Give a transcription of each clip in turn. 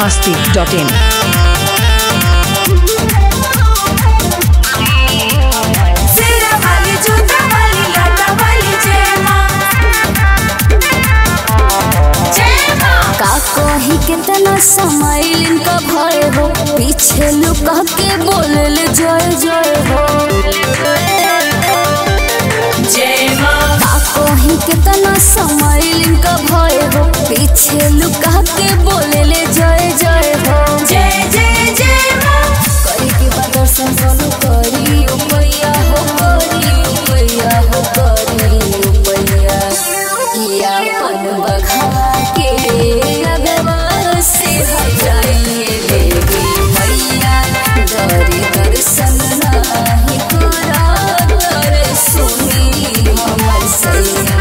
biharmasti.in। कहीं कितना समय इनका भय हो, पीछे लुका के बोले ले जय जय हो। कहीं कितना समय इनका भय हो, पीछे लुका के बोले ले जय जय हो। जय जय जय करी के दर्शन बोलो करी उपैया हो, करी उपैया हो, करी उपैया या पन बघा के से हटाइए देवी मैया, दरी दर्शन नाही करा कर सुनी हमर सैया।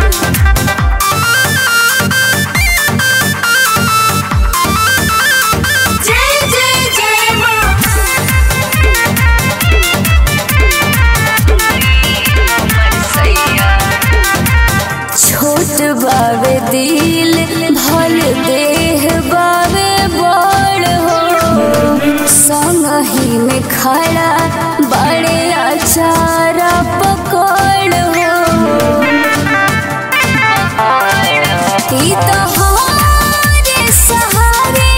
जय जय जय हमर सैया। छोट बावे दिल भल देह बावे बड़ हो, संगही में खड़ा बड़े अचारा पकड़ हो। ई तो हमारे सहारे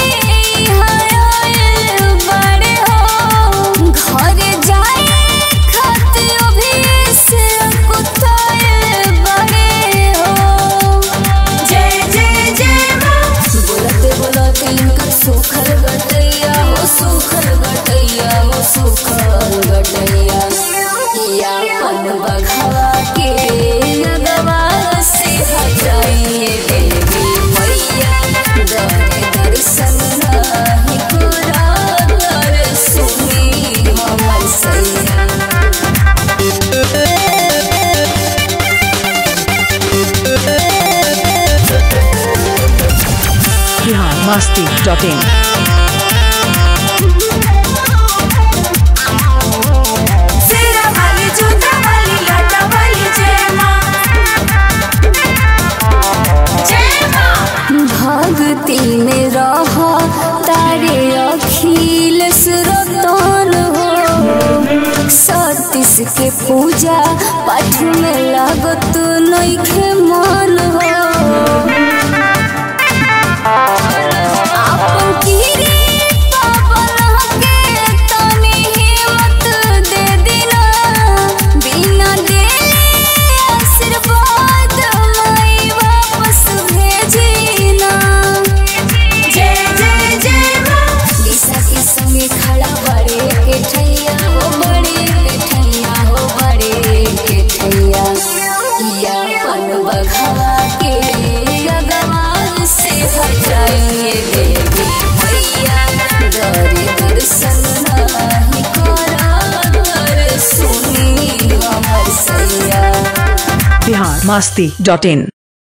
हराए बड़े हो, घर जाए खातिर भी से कुताए बड़े हो। जय जय जय बोलते बोलते इनका सुखर गटैया हो, सुखर गटैया हो, सुखर गटैया या पन बघवा के नगवा से हटाइए देवी मैया, दरे दर्शन नाही करा कर सुनी हमर सैया। biharmasti.in। भक्ति में रह तारे अखिल सुरतन हो, सतीश के पूजा पाठ में लागत नइखे मन हो। आपन कृपा बना के तनी हिम्मत दे देना, बिना देले आशीर्वाद माई वापस भेजना। जय जय जय दिशा के संगे खड़ा बड़े के ठैया हो, बड़े के ठैया हो, बड़े के ठैया या पन बघवा के अगवा से हटाइए देवी मैया, दरी दर्शन नाही करा कर सुनी हमर सैया। biharmasti.in।